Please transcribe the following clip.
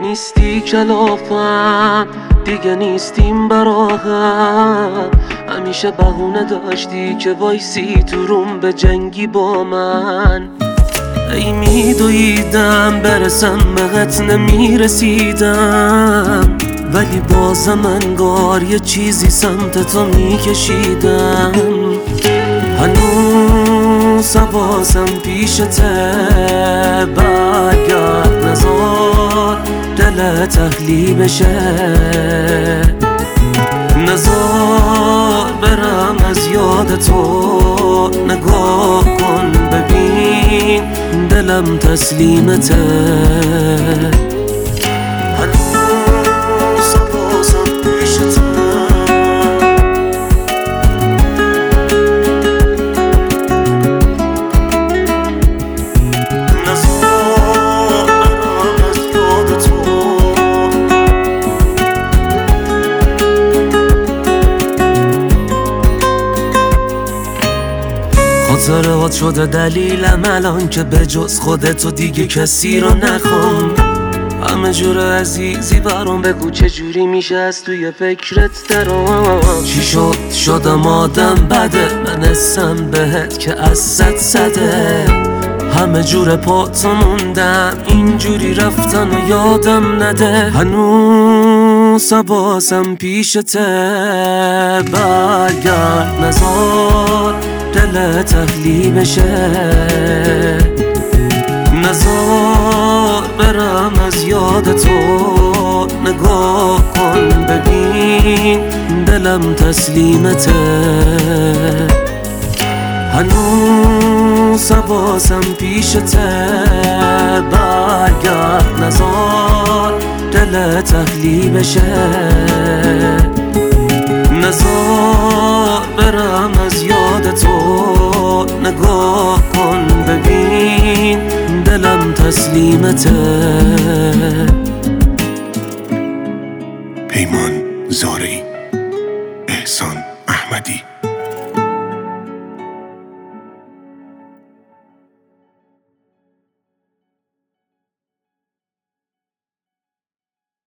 نیستی کلافم، دیگه نیستیم برا هم. همیشه بهونه داشتی که وایسی تو روم به جنگی با من. ای میدویدم برسم بهت نمیرسیدم، ولی بازم انگار یه چیزی سمت تو میکشیدم. هنوز حواسم پیشته، برگرد نزار دل تحلی بشه، نزار برم از یاد تو. نگاه کن ببین دلم تسلیمته. هنوز حواسم پیشته، نزار برم از یاد تو. خاطرات شده دلیلم الان که به جز خودتو دیگه کسی رو نخوام. همه جور عزیزی برام بگو چجوری میشه از توی فکرت درام. چی شد شدم آدم بده، من اسم بهت که از صده. همه جور پاتو موندم، اینجوری رفتن و یادم نده. هنوز حواسم پیشته، برگرد نزار دل تحلی بشه، نزار برم از یاد تو. نگاه کن ببین دلم تسلیمته. هنوز حواسم پیشته، برگرد نزار دل تحلی بشه، نزار برم از یاد تو. نگاه کن ببین دلم تسلیمته. پیمان زارعی، احسان